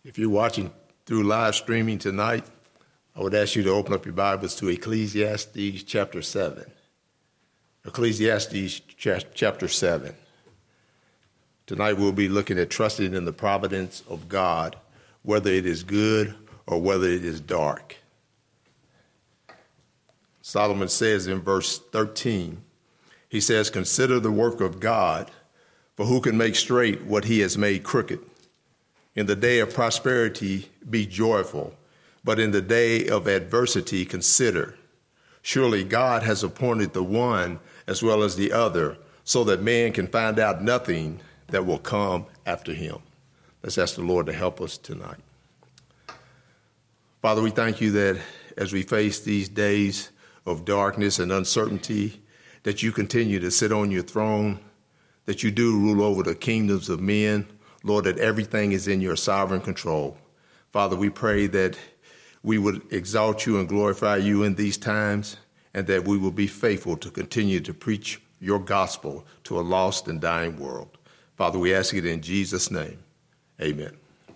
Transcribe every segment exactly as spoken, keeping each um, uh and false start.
If you're watching through live streaming tonight, I would ask you to open up your Bibles to Ecclesiastes chapter seven. Ecclesiastes chapter seven. Tonight we'll be looking at trusting in the providence of God, whether it is good or whether it is dark. Solomon says in verse thirteen, he says, "Consider the work of God, for who can make straight what he has made crooked? In the day of prosperity, be joyful, but in the day of adversity, consider. Surely God has appointed the one as well as the other, so that man can find out nothing that will come after him." Let's ask the Lord to help us tonight. Father, we thank you that as we face these days of darkness and uncertainty, that you continue to sit on your throne, that you do rule over the kingdoms of men, Lord, that everything is in your sovereign control. Father, we pray that we would exalt you and glorify you in these times, and that we will be faithful to continue to preach your gospel to a lost and dying world. Father, we ask it in Jesus' name. Amen.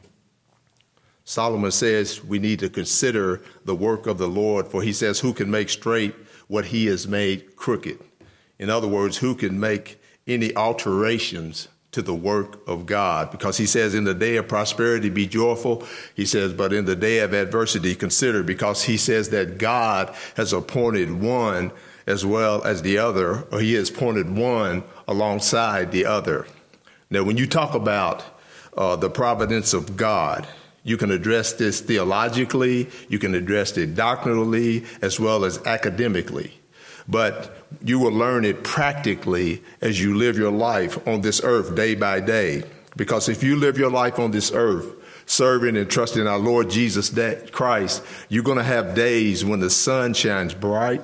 Solomon says we need to consider the work of the Lord, for he says, who can make straight what he has made crooked? In other words, who can make any alterations to the work of God? Because he says, in the day of prosperity, be joyful. He says, but in the day of adversity, consider, because he says that God has appointed one as well as the other, or he has appointed one alongside the other. Now, when you talk about uh, the providence of God, you can address this theologically, you can address it doctrinally, as well as academically. But you will learn it practically as you live your life on this earth day by day. Because if you live your life on this earth, serving and trusting our Lord Jesus Christ, you're going to have days when the sun shines bright,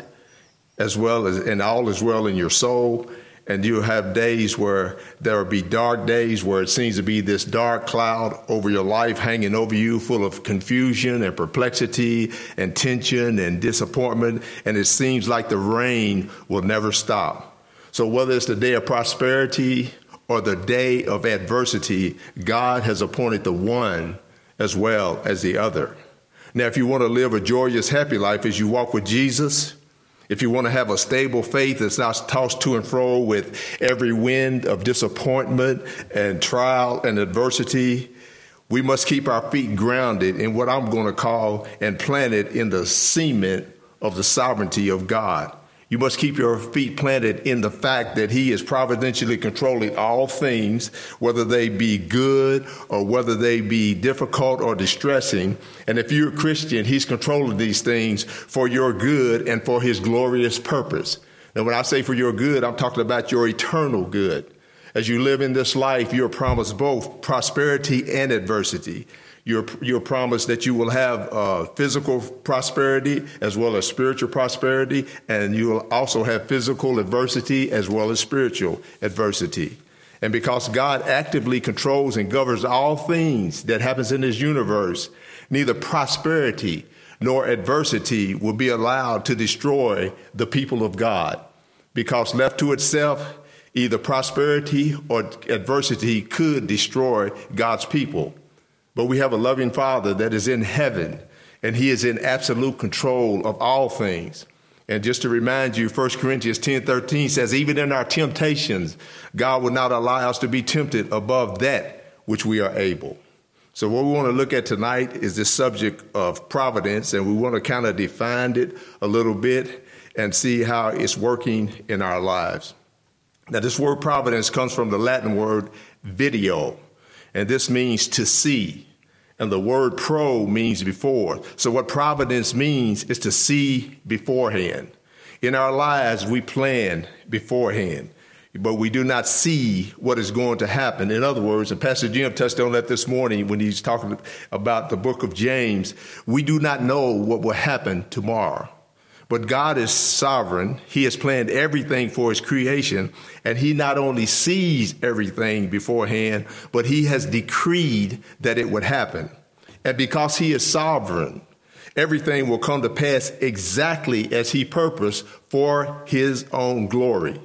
as well as, and all is well in your soul. And you'll have days where there will be dark days where it seems to be this dark cloud over your life, hanging over you, full of confusion and perplexity and tension and disappointment. And it seems like the rain will never stop. So whether it's the day of prosperity or the day of adversity, God has appointed the one as well as the other. Now, if you want to live a joyous, happy life as you walk with Jesus, if you want to have a stable faith that's not tossed to and fro with every wind of disappointment and trial and adversity, we must keep our feet grounded in what I'm going to call and planted in the cement of the sovereignty of God. You must keep your feet planted in the fact that he is providentially controlling all things, whether they be good or whether they be difficult or distressing. And if you're a Christian, he's controlling these things for your good and for his glorious purpose. And when I say for your good, I'm talking about your eternal good. As you live in this life, you're promised both prosperity and adversity. You're, you're promised that you will have uh, physical prosperity as well as spiritual prosperity, and you will also have physical adversity as well as spiritual adversity. And because God actively controls and governs all things that happens in this universe, neither prosperity nor adversity will be allowed to destroy the people of God. Because left to itself, either prosperity or adversity could destroy God's people. But we have a loving Father that is in heaven, and he is in absolute control of all things. And just to remind you, First Corinthians ten thirteen says, even in our temptations, God will not allow us to be tempted above that which we are able. So what we want to look at tonight is this subject of providence, and we want to kind of define it a little bit and see how it's working in our lives. Now, this word providence comes from the Latin word video. And this means to see. And the word pro means before. So what providence means is to see beforehand. In our lives, we plan beforehand, but we do not see what is going to happen. In other words, and Pastor Jim touched on that this morning when he's talking about the book of James, we do not know what will happen tomorrow. But God is sovereign. He has planned everything for his creation, and he not only sees everything beforehand, but he has decreed that it would happen. And because he is sovereign, everything will come to pass exactly as he purposed for his own glory.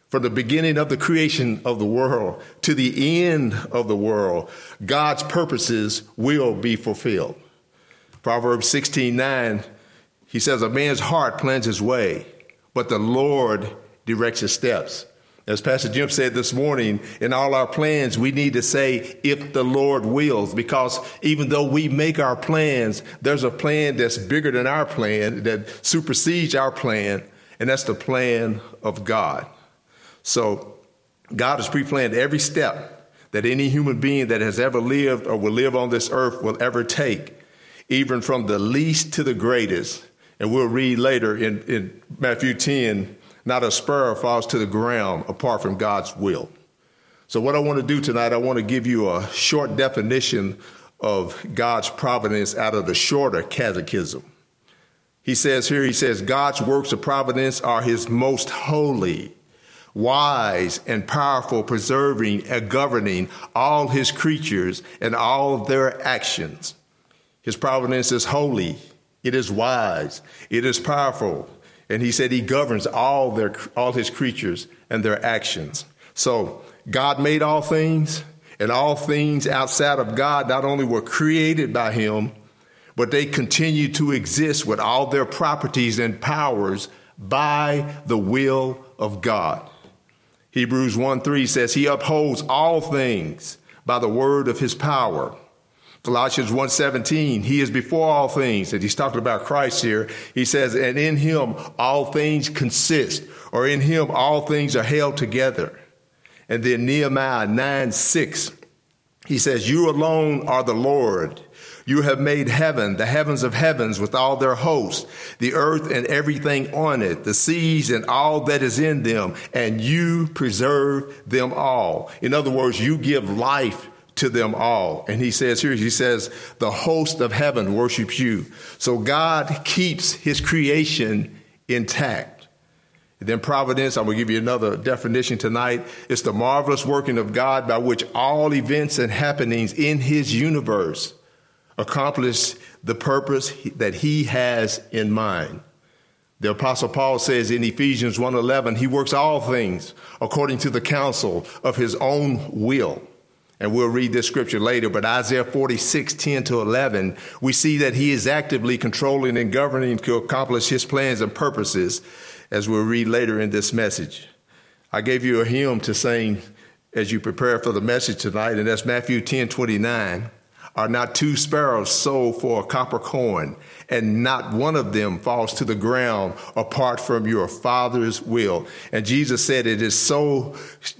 From the beginning of the creation of the world to the end of the world, God's purposes will be fulfilled. Proverbs sixteen nine, he says, a man's heart plans his way, but the Lord directs his steps. As Pastor Jim said this morning, in all our plans, we need to say, if the Lord wills, because even though we make our plans, there's a plan that's bigger than our plan, that supersedes our plan, and that's the plan of God. So God has pre-planned every step that any human being that has ever lived or will live on this earth will ever take, even from the least to the greatest. And we'll read later in, in Matthew ten, not a sparrow falls to the ground apart from God's will. So what I want to do tonight, I want to give you a short definition of God's providence out of the shorter catechism. He says here, he says, God's works of providence are his most holy, wise, and powerful, preserving and governing all his creatures and all of their actions. His providence is holy. It is wise. It is powerful. And he said he governs all their, all his creatures and their actions. So God made all things, and all things outside of God not only were created by him, but they continue to exist with all their properties and powers by the will of God. Hebrews one three says he upholds all things by the word of his power. Colossians one seventeen, he is before all things. And he's talking about Christ here. He says, and in him all things consist, or in him all things are held together. And then Nehemiah nine six, he says, you alone are the Lord. You have made heaven, the heavens of heavens with all their hosts, the earth and everything on it, the seas and all that is in them, and you preserve them all. In other words, you give life to them all. And he says here, he says, the host of heaven worships you. So God keeps his creation intact. And then providence, I'm going to give you another definition tonight. It's the marvelous working of God by which all events and happenings in his universe accomplish the purpose that he has in mind. The Apostle Paul says in Ephesians one eleven, he works all things according to the counsel of his own will. And we'll read this scripture later, but Isaiah forty-six ten to eleven, we see that he is actively controlling and governing to accomplish his plans and purposes, as we'll read later in this message. I gave you a hymn to sing as you prepare for the message tonight, and that's Matthew ten twenty-nine. Are not two sparrows sold for a copper coin, and not one of them falls to the ground apart from your Father's will? And Jesus said it is so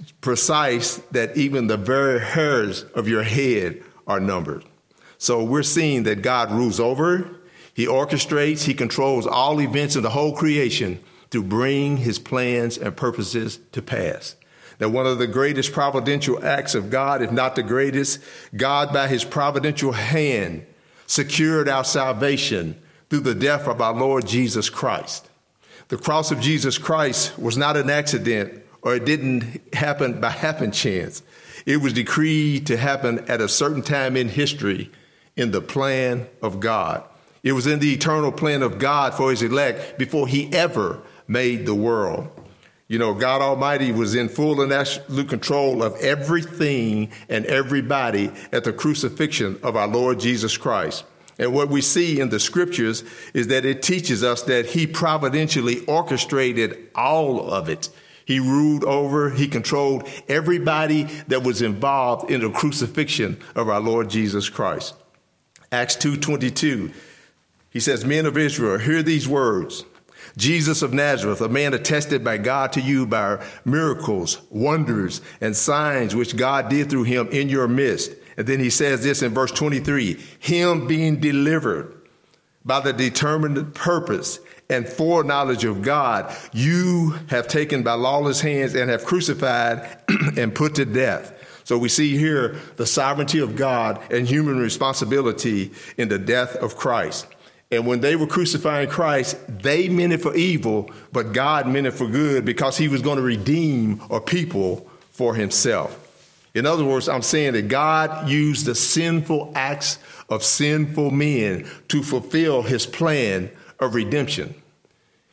precise that even the very hairs of your head are numbered. So we're seeing that God rules over, he orchestrates, he controls all events in the whole creation to bring his plans and purposes to pass. That one of the greatest providential acts of God, if not the greatest, God by his providential hand secured our salvation through the death of our Lord Jesus Christ. The cross of Jesus Christ was not an accident, or it didn't happen by happen chance. It was decreed to happen at a certain time in history in the plan of God. It was in the eternal plan of God for his elect before he ever made the world. You know, God Almighty was in full and absolute control of everything and everybody at the crucifixion of our Lord Jesus Christ. And what we see in the scriptures is that it teaches us that he providentially orchestrated all of it. He ruled over, he controlled everybody that was involved in the crucifixion of our Lord Jesus Christ. Acts two twenty-two, he says, men of Israel, hear these words. Jesus of Nazareth, a man attested by God to you by miracles, wonders, and signs which God did through him in your midst. And then he says this in verse twenty-three, him being delivered by the determined purpose and foreknowledge of God, you have taken by lawless hands and have crucified and put to death. So we see here the sovereignty of God and human responsibility in the death of Christ. And when they were crucifying Christ, they meant it for evil, but God meant it for good because he was going to redeem a people for himself. In other words, I'm saying that God used the sinful acts of sinful men to fulfill his plan of redemption.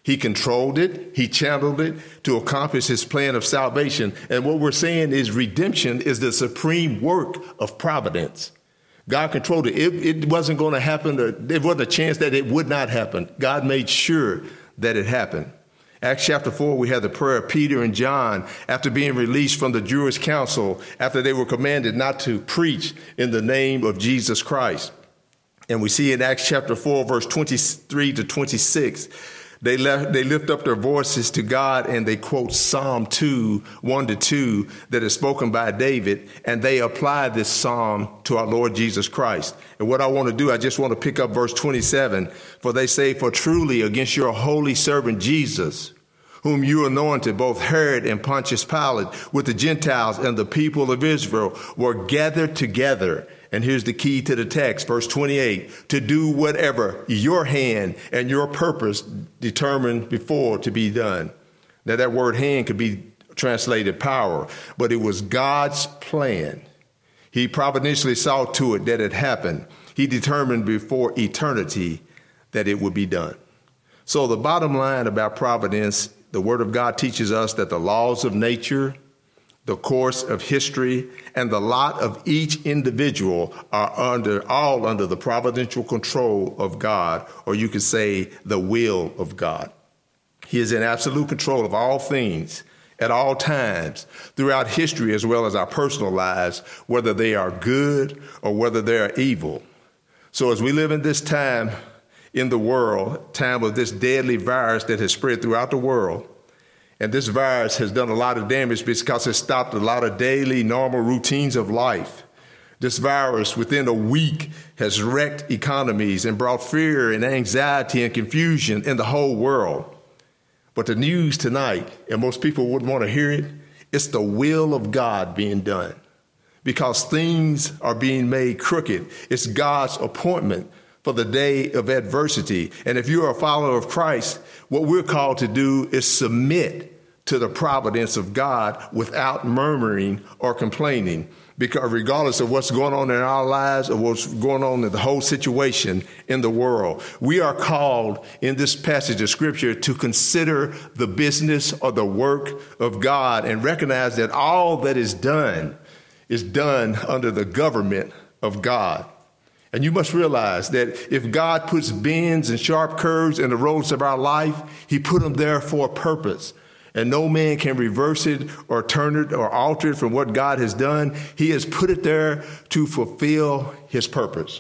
He controlled it. He channeled it to accomplish his plan of salvation. And what we're saying is redemption is the supreme work of providence. God controlled it. It, it wasn't going to happen. There wasn't a chance that it would not happen. God made sure that it happened. Acts chapter four, we have the prayer of Peter and John after being released from the Jewish council, after they were commanded not to preach in the name of Jesus Christ. And we see in Acts chapter four, verse twenty-three to twenty-six, They left, they lift up their voices to God and they quote Psalm two, one to two, that is spoken by David, and they apply this psalm to our Lord Jesus Christ. And what I want to do, I just want to pick up verse twenty-seven. For they say, for truly against your holy servant Jesus, whom you anointed, both Herod and Pontius Pilate, with the Gentiles and the people of Israel, were gathered together. And here's the key to the text, verse twenty-eight, to do whatever your hand and your purpose determined before to be done. Now, that word hand could be translated power, but it was God's plan. He providentially saw to it that it happened. He determined before eternity that it would be done. So the bottom line about providence, the Word of God teaches us that the laws of nature, the course of history, and the lot of each individual are under all under the providential control of God, or you could say the will of God. He is in absolute control of all things at all times throughout history, as well as our personal lives, whether they are good or whether they are evil. So as we live in this time in the world, time of this deadly virus that has spread throughout the world, and this virus has done a lot of damage because it stopped a lot of daily, normal routines of life. This virus, within a week, has wrecked economies and brought fear and anxiety and confusion in the whole world. But the news tonight, and most people wouldn't want to hear it, it's the will of God being done. Because things are being made crooked. It's God's appointment for the day of adversity. And if you're a follower of Christ, what we're called to do is submit to the providence of God without murmuring or complaining. Because regardless of what's going on in our lives or what's going on in the whole situation in the world, we are called in this passage of Scripture to consider the business or the work of God and recognize that all that is done is done under the government of God. And you must realize that if God puts bends and sharp curves in the roads of our life, he put them there for a purpose. And no man can reverse it or turn it or alter it from what God has done. He has put it there to fulfill his purpose.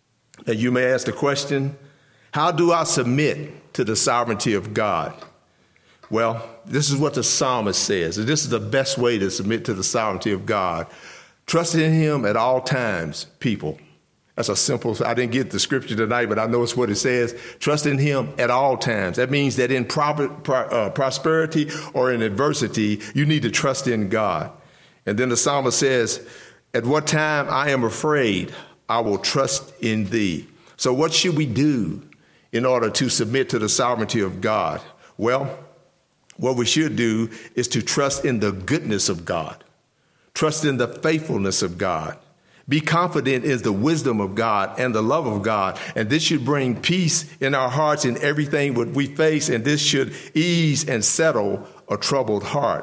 And you may ask the question, how do I submit to the sovereignty of God? Well, this is what the psalmist says. And this is the best way to submit to the sovereignty of God. Trust in him at all times, people. That's a simple, I didn't get the scripture tonight, but I know it's what it says. Trust in him at all times. That means that in pro- pro- uh, prosperity or in adversity, you need to trust in God. And then the psalmist says, at what time I am afraid, I will trust in thee. So what should we do in order to submit to the sovereignty of God? Well, what we should do is to trust in the goodness of God. Trust in the faithfulness of God. Be confident in the wisdom of God and the love of God. And this should bring peace in our hearts in everything that we face. And this should ease and settle a troubled heart.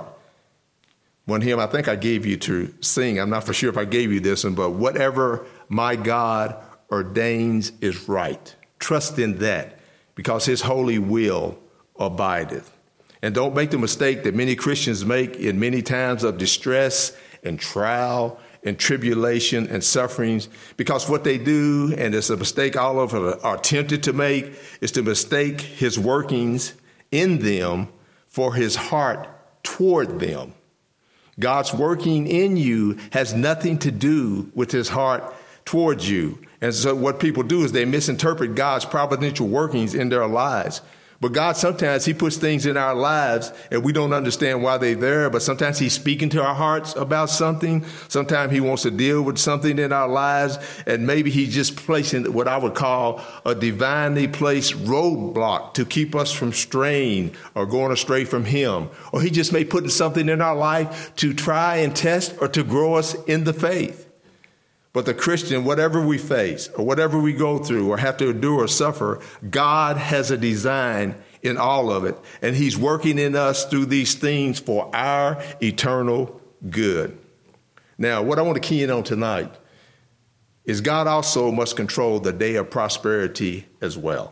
One hymn I think I gave you to sing. I'm not for sure if I gave you this one, but whatever my God ordains is right. Trust in that because his holy will abideth. And don't make the mistake that many Christians make in many times of distress and trial and tribulation and sufferings, because what they do, and it's a mistake all of them are tempted to make, is to mistake his workings in them for his heart toward them. God's working in you has nothing to do with his heart towards you. And so what people do is they misinterpret God's providential workings in their lives. But God, sometimes he puts things in our lives and we don't understand why they're there. But sometimes he's speaking to our hearts about something. Sometimes he wants to deal with something in our lives. And maybe he's just placing what I would call a divinely placed roadblock to keep us from straying or going astray from him. Or he just may put something in our life to try and test or to grow us in the faith. But the Christian, whatever we face or whatever we go through or have to endure or suffer, God has a design in all of it. And he's working in us through these things for our eternal good. Now, what I want to key in on tonight is God also must control the day of prosperity as well.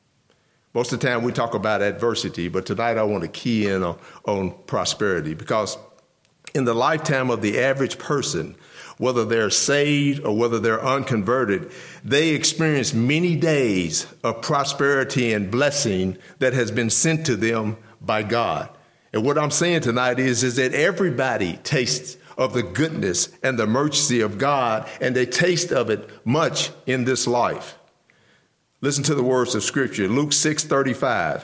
Most of the time we talk about adversity, but tonight I want to key in on, on prosperity, because in the lifetime of the average person, whether they're saved or whether they're unconverted, they experience many days of prosperity and blessing that has been sent to them by God. And what I'm saying tonight is, is that everybody tastes of the goodness and the mercy of God, and they taste of it much in this life. Listen to the words of Scripture. Luke six thirty-five.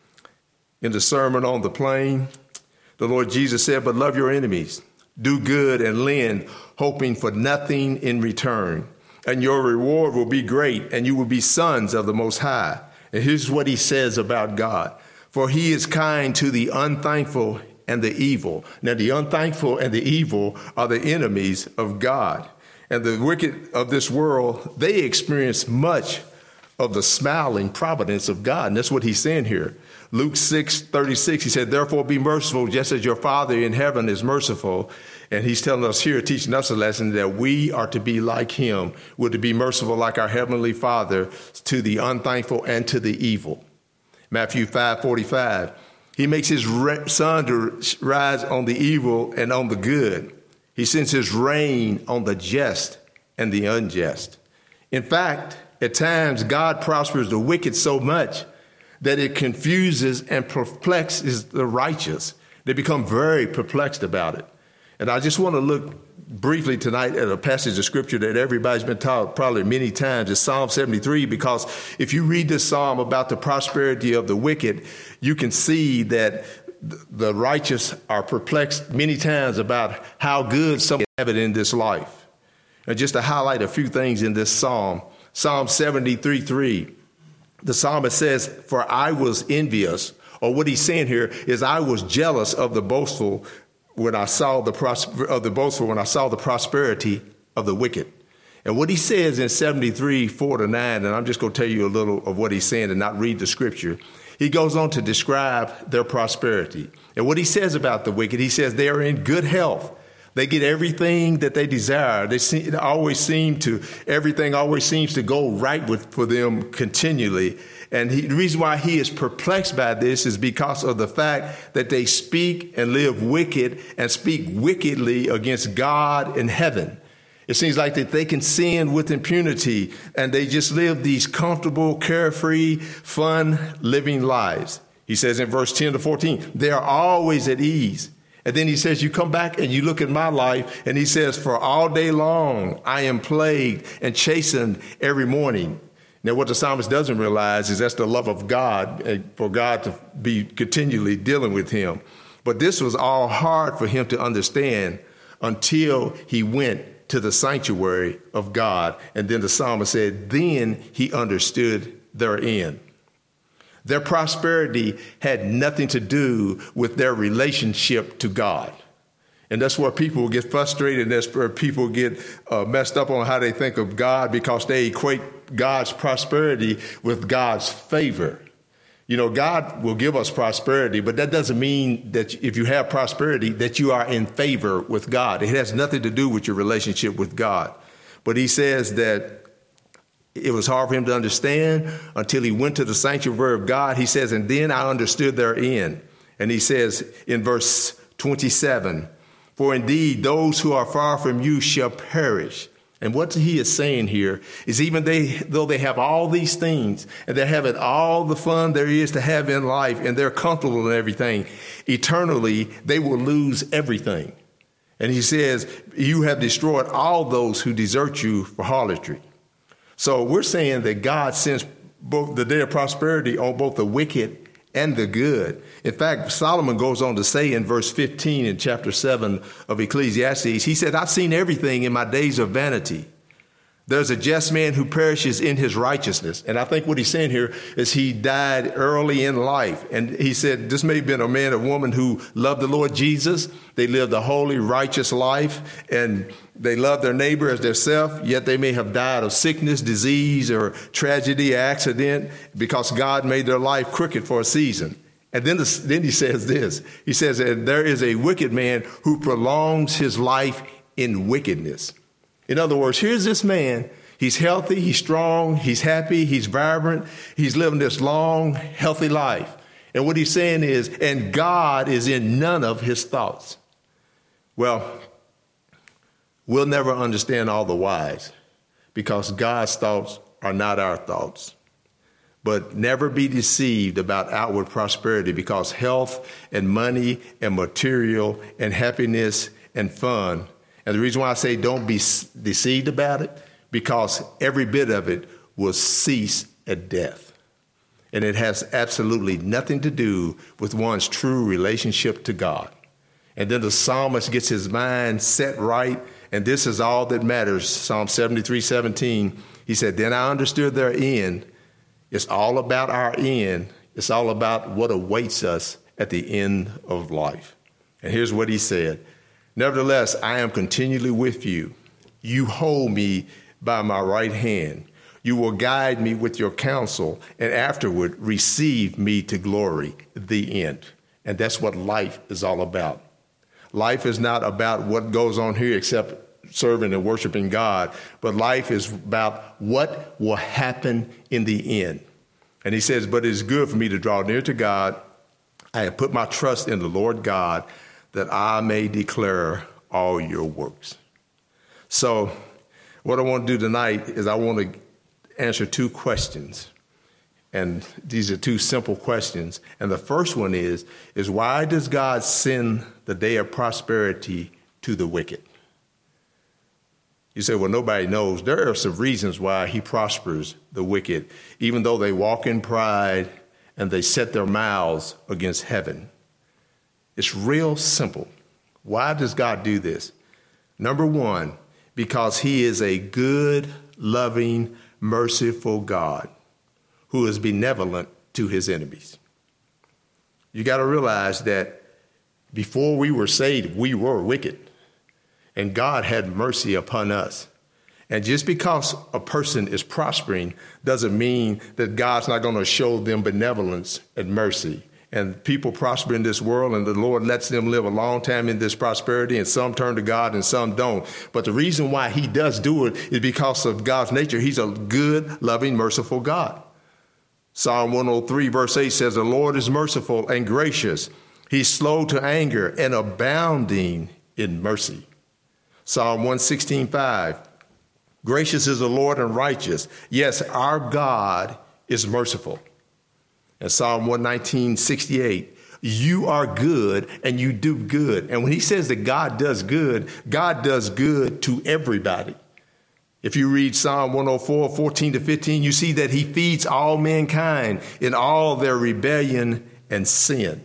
In the Sermon on the Plain, the Lord Jesus said, "But love your enemies, do good and lend, hoping for nothing in return. And your reward will be great, and you will be sons of the Most High." And here's what he says about God. "For he is kind to the unthankful and the evil." Now, the unthankful and the evil are the enemies of God. And the wicked of this world, they experience much of the smiling providence of God. And that's what he's saying here. Luke six thirty-six, he said, "Therefore be merciful, just as your Father in heaven is merciful." And he's telling us here, teaching us a lesson that we are to be like him. We're to be merciful like our heavenly Father to the unthankful and to the evil. Matthew five forty-five. He makes his sun to rise on the evil and on the good. He sends his rain on the just and the unjust. In fact, at times, God prospers the wicked so much that it confuses and perplexes the righteous. They become very perplexed about it. And I just want to look briefly tonight at a passage of Scripture that everybody's been taught probably many times. It's Psalm seventy-three, because if you read this psalm about the prosperity of the wicked, you can see that the righteous are perplexed many times about how good some have it in this life. And just to highlight a few things in this psalm, Psalm seventy-three three, the psalmist says, "For I was envious," or what he's saying here is, "I was jealous of the boastful when I saw the pros- of the boastful when I saw the prosperity of the wicked." And what he says in seventy-three four to nine, and I'm just going to tell you a little of what he's saying and not read the Scripture. He goes on to describe their prosperity. And what he says about the wicked, he says they are in good health. They get everything that they desire. They see, always seem to, everything always seems to go right with for them continually. And he, the reason why he is perplexed by this is because of the fact that they speak and live wicked and speak wickedly against God in heaven. It seems like that they can sin with impunity, and they just live these comfortable, carefree, fun living lives. He says in verse ten to fourteen, they are always at ease. And then he says, you come back and you look at my life, and he says, for all day long I am plagued and chastened every morning. Now, what the psalmist doesn't realize is that's the love of God, for God to be continually dealing with him. But this was all hard for him to understand until he went to the sanctuary of God. And then the psalmist said, then he understood their end. Their prosperity had nothing to do with their relationship to God. And that's where people get frustrated, and that's where people get uh, messed up on how they think of God, because they equate God's prosperity with God's favor. You know, God will give us prosperity, but that doesn't mean that if you have prosperity, that you are in favor with God. It has nothing to do with your relationship with God. But he says that it was hard for him to understand until he went to the sanctuary of God. He says, and then I understood their end. And he says in verse twenty-seven, for indeed those who are far from you shall perish. And what he is saying here is, even they, though they have all these things and they're having all the fun there is to have in life and they're comfortable in everything, eternally they will lose everything. And he says, you have destroyed all those who desert you for harlotry. So we're saying that God sends both the day of prosperity on both the wicked and the good. In fact, Solomon goes on to say in verse fifteen in chapter seven of Ecclesiastes, he said, I've seen everything in my days of vanity. There's a just man who perishes in his righteousness. And I think what he's saying here is he died early in life. And he said this may have been a man or woman who loved the Lord Jesus. They lived a holy, righteous life, and they loved their neighbor as their self, yet they may have died of sickness, disease, or tragedy, accident, because God made their life crooked for a season. And then, the, then he says this. He says that there is a wicked man who prolongs his life in wickedness. In other words, here's this man. He's healthy, he's strong, he's happy, he's vibrant. He's living this long, healthy life. And what he's saying is, and God is in none of his thoughts. Well, we'll never understand all the whys because God's thoughts are not our thoughts. But never be deceived about outward prosperity, because health and money and material and happiness and fun. And the reason why I say don't be deceived about it, because every bit of it will cease at death. And it has absolutely nothing to do with one's true relationship to God. And then the psalmist gets his mind set right, and this is all that matters. Psalm seventy-three seventeen, he said, then I understood their end. It's all about our end. It's all about what awaits us at the end of life. And here's what he said. Nevertheless, I am continually with you. You hold me by my right hand. You will guide me with your counsel, and afterward receive me to glory, the end. And that's what life is all about. Life is not about what goes on here except serving and worshiping God, but life is about what will happen in the end. And he says, but it is good for me to draw near to God. I have put my trust in the Lord God, that I may declare all your works. So what I want to do tonight is I want to answer two questions. And these are two simple questions. And the first one is, is why does God send the day of prosperity to the wicked? You say, well, nobody knows. There are some reasons why he prospers the wicked, even though they walk in pride and they set their mouths against heaven. It's real simple. Why does God do this? Number one, because he is a good, loving, merciful God who is benevolent to his enemies. You got to realize that before we were saved, we were wicked, and God had mercy upon us. And just because a person is prospering doesn't mean that God's not going to show them benevolence and mercy. And people prosper in this world, and the Lord lets them live a long time in this prosperity, and some turn to God and some don't. But the reason why he does do it is because of God's nature. He's a good, loving, merciful God. Psalm one oh three verse eight says, the Lord is merciful and gracious. He's slow to anger and abounding in mercy. Psalm one sixteen five, gracious is the Lord and righteous. Yes, our God is merciful. And Psalm one nineteen sixty-eight, you are good and you do good. And when he says that God does good, God does good to everybody. If you read Psalm one oh four, fourteen to fifteen, you see that he feeds all mankind in all their rebellion and sin.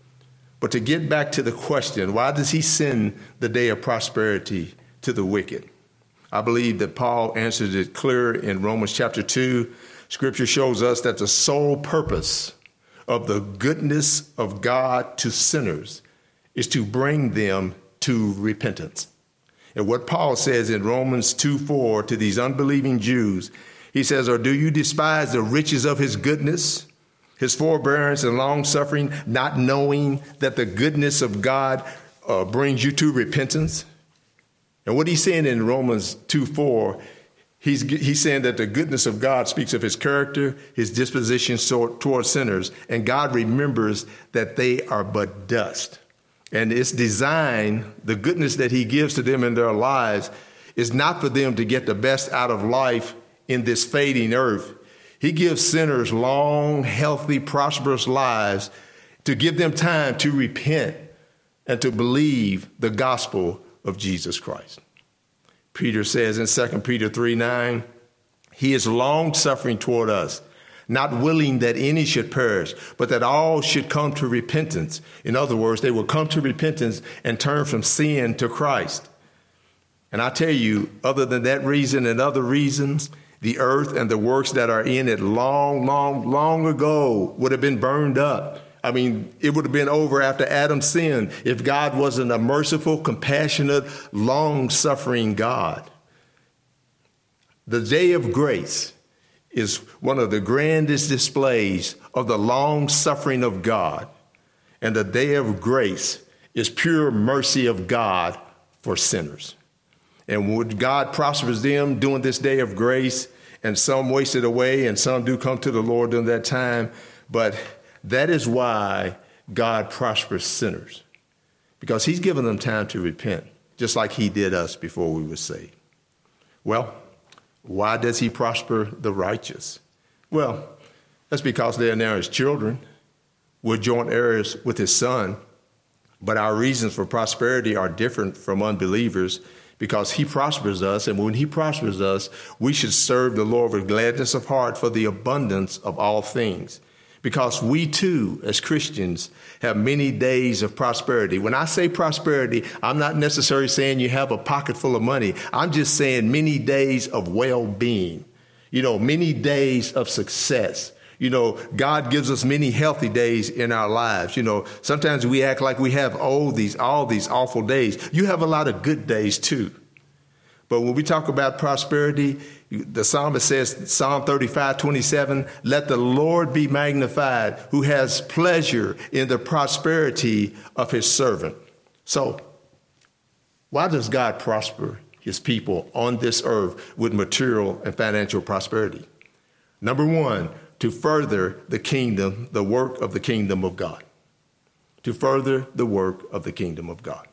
But to get back to the question, why does he send the day of prosperity to the wicked? I believe that Paul answered it clear in Romans chapter two. Scripture shows us that the sole purpose of the goodness of God to sinners is to bring them to repentance. And what Paul says in Romans two four to these unbelieving Jews, he says, or do you despise the riches of his goodness, his forbearance and long suffering, not knowing that the goodness of God uh, brings you to repentance? And what he's saying in Romans two four, he's, he's saying that the goodness of God speaks of his character, his disposition towards sinners, and God remembers that they are but dust. And it's designed, the goodness that he gives to them in their lives is not for them to get the best out of life in this fading earth. He gives sinners long, healthy, prosperous lives to give them time to repent and to believe the gospel of Jesus Christ. Peter says in Second Peter three nine, he is long suffering toward us, not willing that any should perish, but that all should come to repentance. In other words, they will come to repentance and turn from sin to Christ. And I tell you, other than that reason and other reasons, the earth and the works that are in it long, long, long ago would have been burned up. I mean, it would have been over after Adam sinned if God wasn't a merciful, compassionate, long-suffering God. The day of grace is one of the grandest displays of the long-suffering of God. And the day of grace is pure mercy of God for sinners. And when God prospers them during this day of grace, and some waste it away, and some do come to the Lord during that time, but that is why God prospers sinners, because he's given them time to repent, just like he did us before we were saved. Well, why does he prosper the righteous? Well, that's because they are now his children. We're joint heirs with his son, but our reasons for prosperity are different from unbelievers, because he prospers us, and when he prospers us, we should serve the Lord with gladness of heart for the abundance of all things. Because we too, as Christians, have many days of prosperity. When I say prosperity, I'm not necessarily saying you have a pocket full of money. I'm just saying many days of well-being, you know, many days of success. You know, God gives us many healthy days in our lives. You know, sometimes we act like we have all these, all these awful days. You have a lot of good days too. But when we talk about prosperity, the psalmist says, Psalm thirty-five, twenty-seven, let the Lord be magnified, who has pleasure in the prosperity of his servant. So why does God prosper his people on this earth with material and financial prosperity? Number one, to further the kingdom, the work of the kingdom of God. To further the work of the kingdom of God.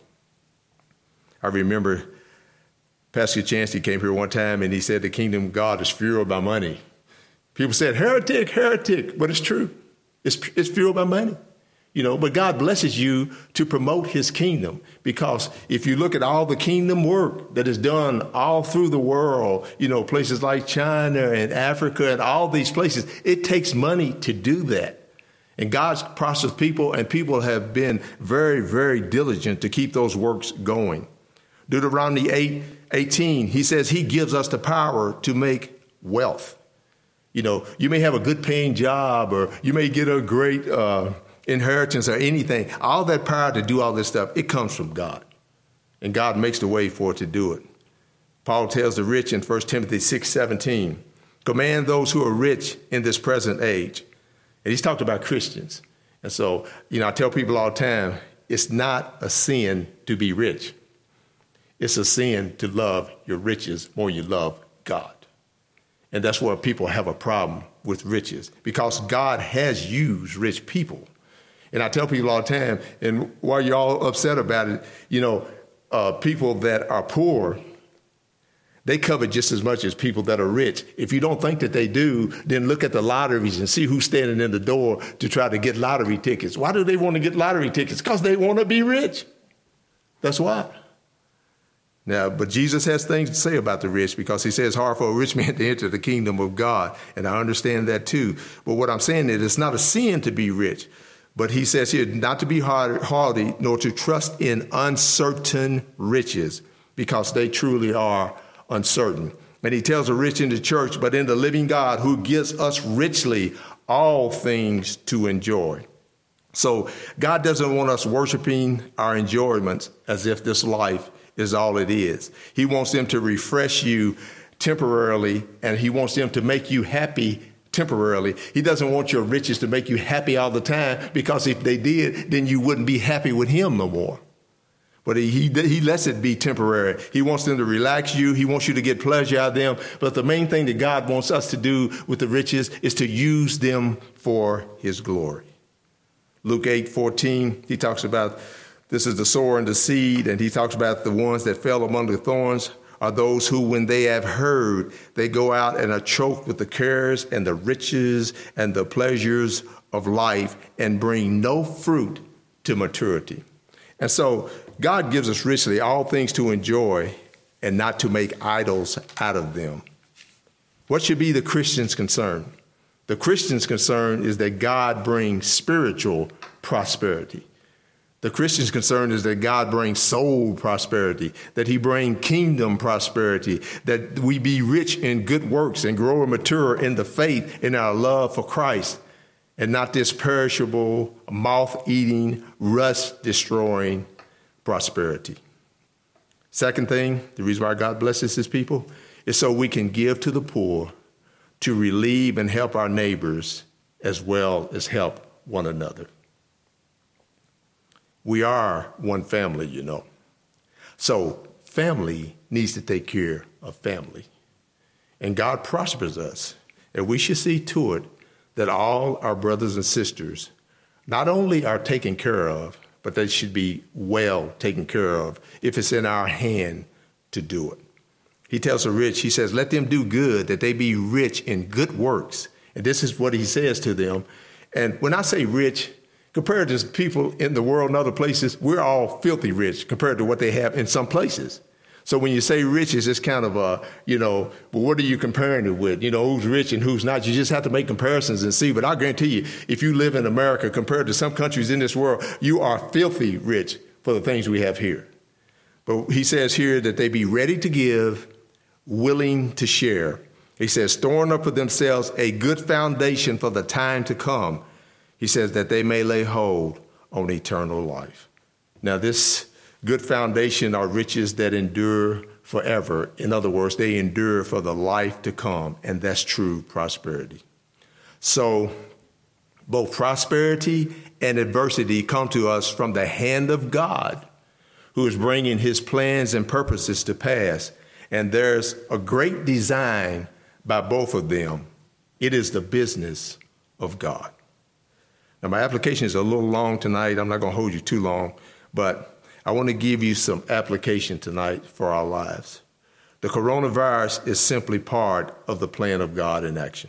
I remember Pastor Chancey came here one time and he said the kingdom of God is fueled by money. People said, heretic, heretic, but it's true. It's, it's fueled by money. You know, but God blesses you to promote his kingdom, because if you look at all the kingdom work that is done all through the world, you know, places like China and Africa and all these places, it takes money to do that. And God prospers people, and people have been very, very diligent to keep those works going. Deuteronomy eight eighteen, he says he gives us the power to make wealth. You know, you may have a good paying job, or you may get a great uh, inheritance or anything. All that power to do all this stuff, it comes from God. And God makes the way for it to do it. Paul tells the rich in First Timothy six seventeen, command those who are rich in this present age. And he's talked about Christians. And so, you know, I tell people all the time, it's not a sin to be rich. It's a sin to love your riches more than you love God. And that's where people have a problem with riches, because God has used rich people. And I tell people all the time, and while you're all upset about it, you know, uh, people that are poor, they covet just as much as people that are rich. If you don't think that they do, then look at the lotteries and see who's standing in the door to try to get lottery tickets. Why do they want to get lottery tickets? Because they want to be rich. That's why. Now, but Jesus has things to say about the rich, because he says it's hard for a rich man to enter the kingdom of God. And I understand that too. But what I'm saying is it's not a sin to be rich. But he says here, not to be haughty, nor to trust in uncertain riches, because they truly are uncertain. And he tells the rich in the church, but in the living God who gives us richly all things to enjoy. So God doesn't want us worshiping our enjoyments as if this life is all it is. He wants them to refresh you temporarily, and he wants them to make you happy temporarily. He doesn't want your riches to make you happy all the time, because if they did, then you wouldn't be happy with him no more. But he, he, he lets it be temporary. He wants them to relax you. He wants you to get pleasure out of them. But the main thing that God wants us to do with the riches is to use them for his glory. Luke eight fourteen, he talks about this is the sower and the seed, and he talks about the ones that fell among the thorns are those who, when they have heard, they go out and are choked with the cares and the riches and the pleasures of life and bring no fruit to maturity. And so God gives us richly all things to enjoy and not to make idols out of them. What should be the Christian's concern? The Christian's concern is that God brings spiritual prosperity. The Christian's concern is that God brings soul prosperity, that he bring kingdom prosperity, that we be rich in good works and grow and mature in the faith in our love for Christ, and not this perishable, moth-eating, rust-destroying prosperity. Second thing, the reason why God blesses his people is so we can give to the poor, to relieve and help our neighbors, as well as help one another. We are one family, you know. So family needs to take care of family. And God prospers us. And we should see to it that all our brothers and sisters not only are taken care of, but they should be well taken care of if it's in our hand to do it. He tells the rich, he says, let them do good, that they be rich in good works. And this is what he says to them. And when I say rich, compared to people in the world and other places, we're all filthy rich compared to what they have in some places. So when you say rich, it's just kind of a, you know, well, what are you comparing it with? You know, who's rich and who's not? You just have to make comparisons and see. But I guarantee you, if you live in America compared to some countries in this world, you are filthy rich for the things we have here. But he says here that they be ready to give, willing to share. He says, storing up for themselves a good foundation for the time to come. He says that they may lay hold on eternal life. Now, this good foundation are riches that endure forever. In other words, they endure for the life to come, and that's true prosperity. So both prosperity and adversity come to us from the hand of God, who is bringing his plans and purposes to pass. And there's a great design by both of them. It is the business of God. Now, my application is a little long tonight. I'm not going to hold you too long, but I want to give you some application tonight for our lives. The coronavirus is simply part of the plan of God in action.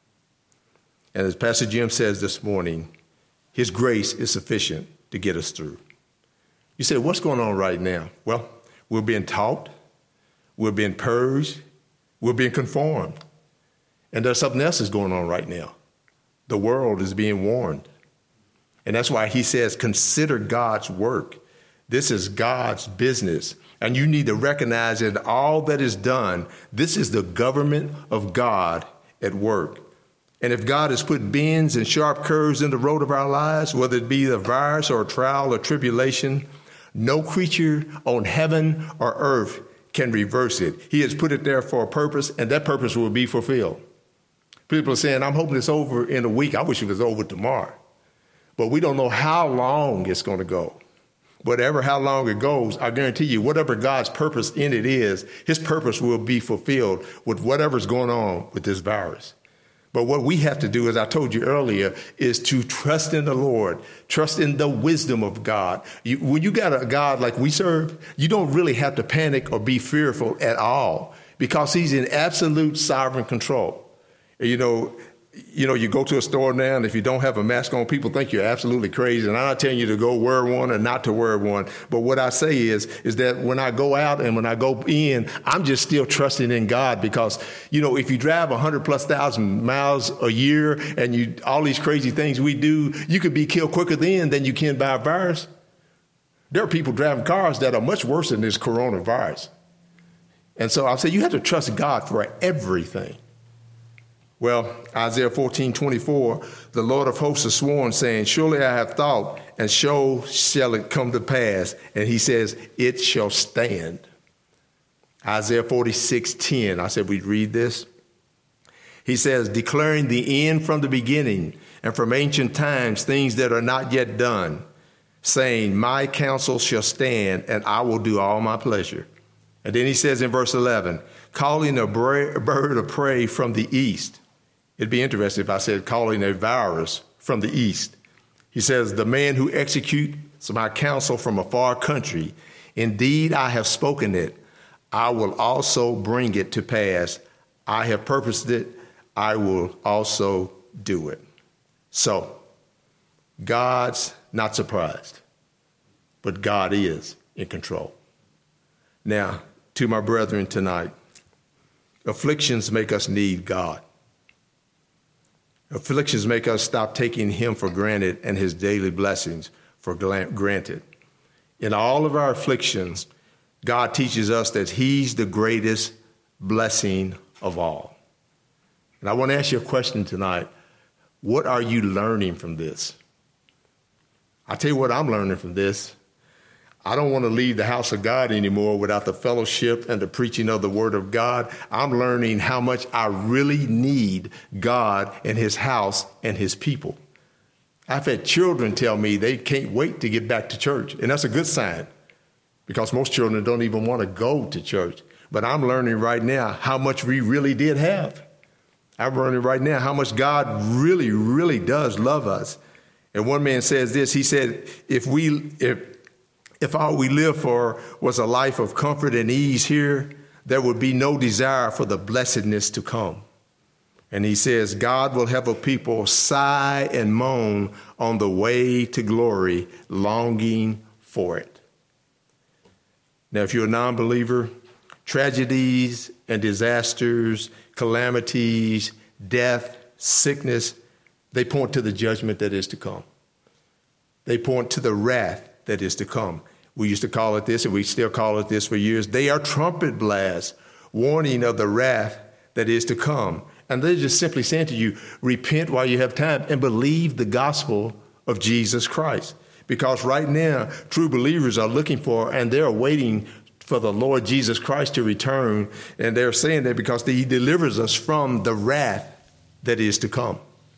And as Pastor Jim says this morning, his grace is sufficient to get us through. You say, what's going on right now? Well, we're being taught, we're being purged, we're being conformed. And there's something else that's going on right now. The world is being warned. And that's why he says, consider God's work. This is God's business. And you need to recognize that all that is done, this is the government of God at work. And if God has put bends and sharp curves in the road of our lives, whether it be the virus or trial or tribulation, no creature on heaven or earth can reverse it. He has put it there for a purpose, and that purpose will be fulfilled. People are saying, I'm hoping it's over in a week. I wish it was over tomorrow. But we don't know how long it's going to go. Whatever, how long it goes, I guarantee you, whatever God's purpose in it is, his purpose will be fulfilled with whatever's going on with this virus. But what we have to do, as I told you earlier, is to trust in the Lord, trust in the wisdom of God. You, when you got a God like we serve, you don't really have to panic or be fearful at all because he's in absolute sovereign control. You know, You know, you go to a store now, and if you don't have a mask on, people think you're absolutely crazy. And I'm not telling you to go wear one or not to wear one. But what I say is, is that when I go out and when I go in, I'm just still trusting in God because, you know, if you drive one hundred plus thousand miles a year and you all these crazy things we do, you could be killed quicker then than you can by a virus. There are people driving cars that are much worse than this coronavirus. And so I'll say you have to trust God for everything. Well, Isaiah fourteen twenty-four, the Lord of hosts has sworn, saying, surely I have thought, and so shall it come to pass. And he says, it shall stand. Isaiah forty-six ten, I said we'd read this. He says, declaring the end from the beginning, and from ancient times things that are not yet done, saying, my counsel shall stand, and I will do all my pleasure. And then he says in verse eleven, calling a bird of prey from the east. It'd be interesting if I said calling a virus from the east. He says, the man who executes my counsel from a far country, indeed I have spoken it. I will also bring it to pass. I have purposed it. I will also do it. So God's not surprised, but God is in control. Now, to my brethren tonight, afflictions make us need God. Afflictions make us stop taking him for granted and his daily blessings, for granted. In all of our afflictions, God teaches us that he's the greatest blessing of all. And I want to ask you a question tonight. What are you learning from this? I'll tell you what I'm learning from this. I don't want to leave the house of God anymore without the fellowship and the preaching of the word of God. I'm learning how much I really need God and his house and his people. I've had children tell me they can't wait to get back to church, and that's a good sign because most children don't even want to go to church. But I'm learning right now how much we really did have. I'm learning right now how much God really, really does love us. And one man says this, he said, if we, if, if all we live for was a life of comfort and ease here, there would be no desire for the blessedness to come. And he says, God will have a people sigh and moan on the way to glory, longing for it. Now, if you're a non-believer, tragedies and disasters, calamities, death, sickness, they point to the judgment that is to come. They point to the wrath that is to come. We used to call it this, and we still call it this for years. They are trumpet blasts, warning of the wrath that is to come. And they're just simply saying to you, repent while you have time and believe the gospel of Jesus Christ. Because right now, true believers are looking for, and they're waiting for the Lord Jesus Christ to return. And they're saying that because he delivers us from the wrath that is to come.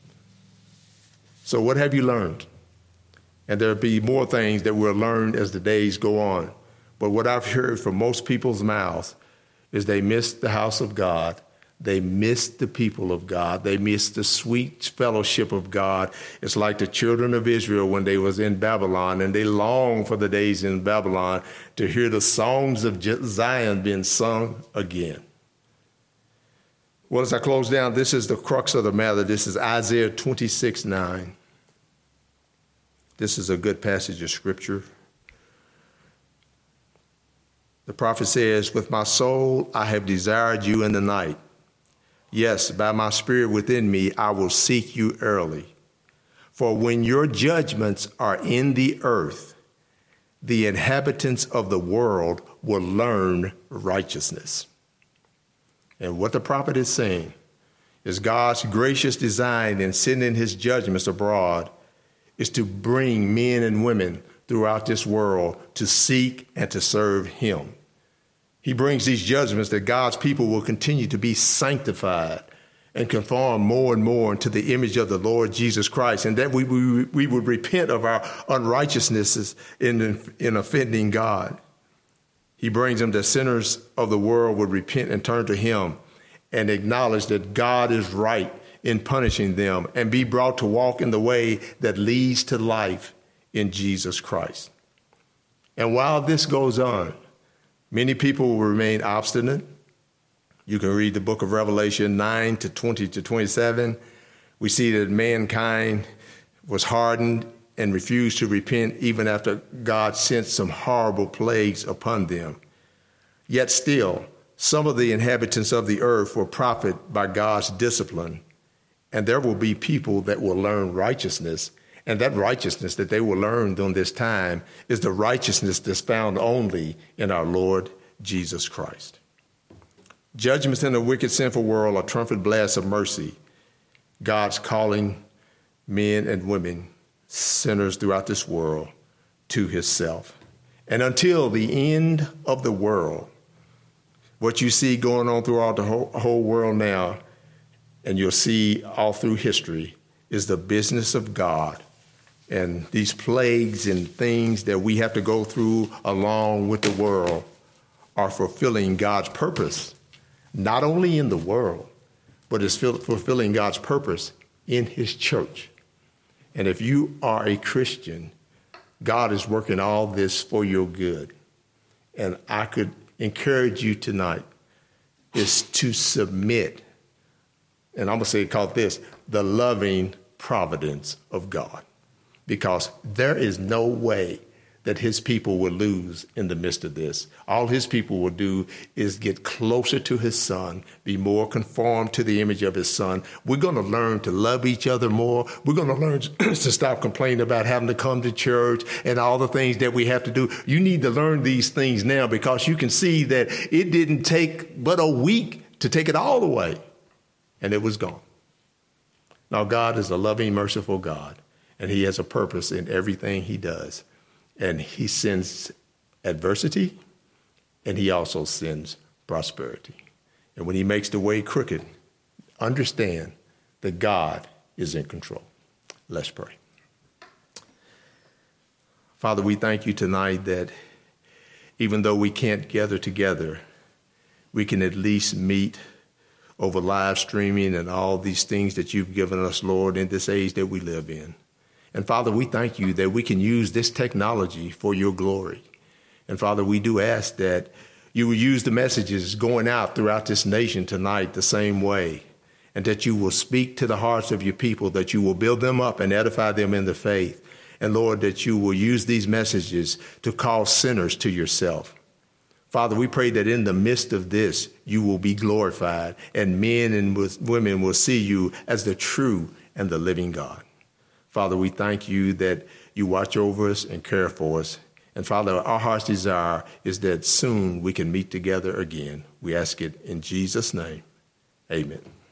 So what have you learned? And there'll be more things that we'll learn as the days go on. But what I've heard from most people's mouths is they miss the house of God. They miss the people of God. They miss the sweet fellowship of God. It's like the children of Israel when they was in Babylon, and they long for the days in Babylon to hear the songs of Zion being sung again. Well, as I close down, this is the crux of the matter. This is Isaiah twenty-six nine. This is a good passage of scripture. The prophet says, with my soul I have desired you in the night. Yes, by my spirit within me, I will seek you early. For when your judgments are in the earth, the inhabitants of the world will learn righteousness. And what the prophet is saying is God's gracious design in sending his judgments abroad is to bring men and women throughout this world to seek and to serve him. He brings these judgments that God's people will continue to be sanctified and conform more and more into the image of the Lord Jesus Christ, and that we, we, we would repent of our unrighteousnesses in, in offending God. He brings them that sinners of the world would repent and turn to him and acknowledge that God is right in punishing them and be brought to walk in the way that leads to life in Jesus Christ. And while this goes on, many people will remain obstinate. You can read the book of Revelation nine to twenty to twenty-seven. We see that mankind was hardened and refused to repent even after God sent some horrible plagues upon them. Yet still, some of the inhabitants of the earth will profit by God's discipline, and there will be people that will learn righteousness. And that righteousness that they will learn during this time is the righteousness that's found only in our Lord Jesus Christ. Judgments in a wicked, sinful world are trumpet blasts of mercy. God's calling men and women, sinners throughout this world, to himself. And until the end of the world, what you see going on throughout the whole, whole world now, and you'll see all through history, is the business of God. And these plagues and things that we have to go through along with the world are fulfilling God's purpose, not only in the world, but it's fulfilling God's purpose in his church. And if you are a Christian, God is working all this for your good. And I could encourage you tonight is to submit, and I'm going to say call this, the loving providence of God. Because there is no way that his people will lose in the midst of this. All his people will do is get closer to his son, be more conformed to the image of his son. We're going to learn to love each other more. We're going to learn to stop complaining about having to come to church and all the things that we have to do. You need to learn these things now, because you can see that it didn't take but a week to take it all away, and it was gone. Now, God is a loving, merciful God, and he has a purpose in everything he does. And he sends adversity, and he also sends prosperity. And when he makes the way crooked, understand that God is in control. Let's pray. Father, we thank you tonight that even though we can't gather together, we can at least meet over live streaming and all these things that you've given us, Lord, in this age that we live in. And Father, we thank you that we can use this technology for your glory. And Father, we do ask that you will use the messages going out throughout this nation tonight the same way, and that you will speak to the hearts of your people, that you will build them up and edify them in the faith. And Lord, that you will use these messages to call sinners to yourself. Father, we pray that in the midst of this, you will be glorified, and men and women will see you as the true and the living God. Father, we thank you that you watch over us and care for us. And Father, our heart's desire is that soon we can meet together again. We ask it in Jesus' name. Amen.